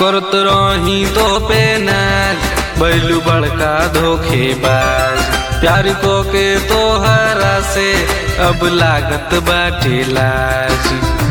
करत रही तो पे नाज बैलू बड़का धोखेबाज। प्यार को के तोहरा से अब लागत बाटे लाज।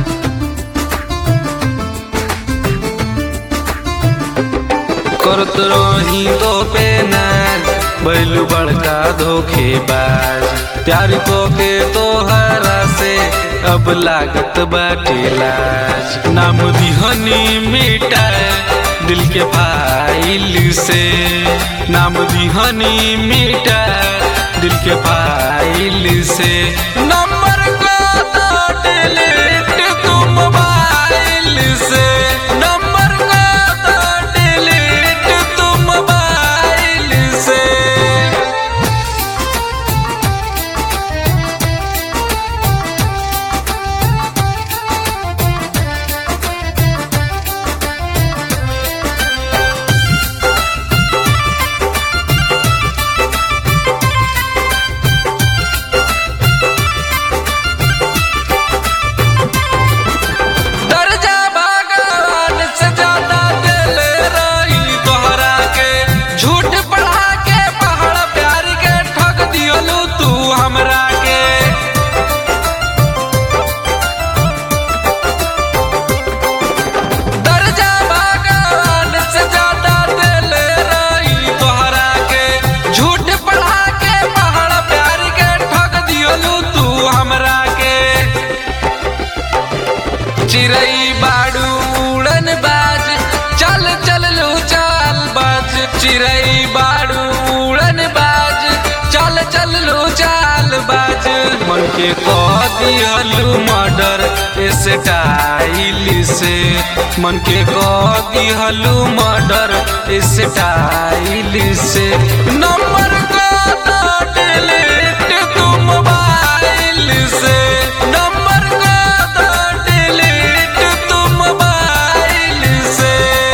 करत रही तो पे नाज बैलू बड़का धोखेबाज। प्यार को के तोहरा से अब लागत बाटे लाज। नाम दिहनी मिटाए दिल के फाइल से, नाम दिहनी मिटाए दिल के फाइल से। नंबर को तो डिलीट तू मोबाइल से, नंबर को तो डिलीट तू मोबाइल से। चिरई बाड़ू उड़न बाज चल चल लो चाल बाज। चिरई बाड़ू उड़न बाज चल चल लो चाल बाज। मन के कह दिहलू मर्डर स्टाइल से, मन के कह दिहलू मर्डर स्टाइल से। नंबर को तो डिलीट तू मोबाइल से, नंबर को तो डिलीट तू मोबाइल से।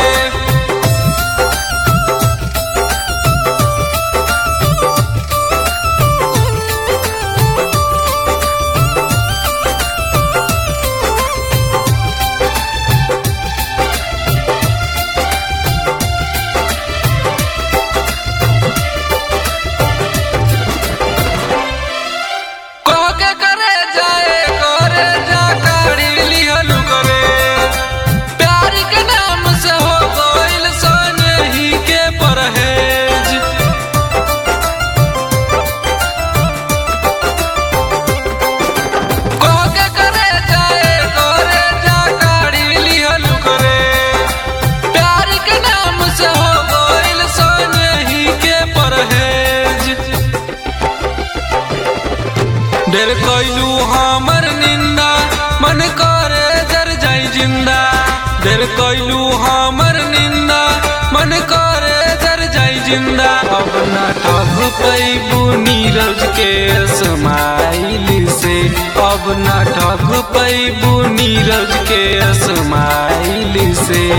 ढेर कइलू हमर निंदा मन करे जर जाई जिंदा। ढेर कइलू हमर निंदा मन करे जर जाई जिंदा। अब ना ठग पैबू नीरज के स्माइल से, अब ना ठग पैबू नीरज के स्माइल से।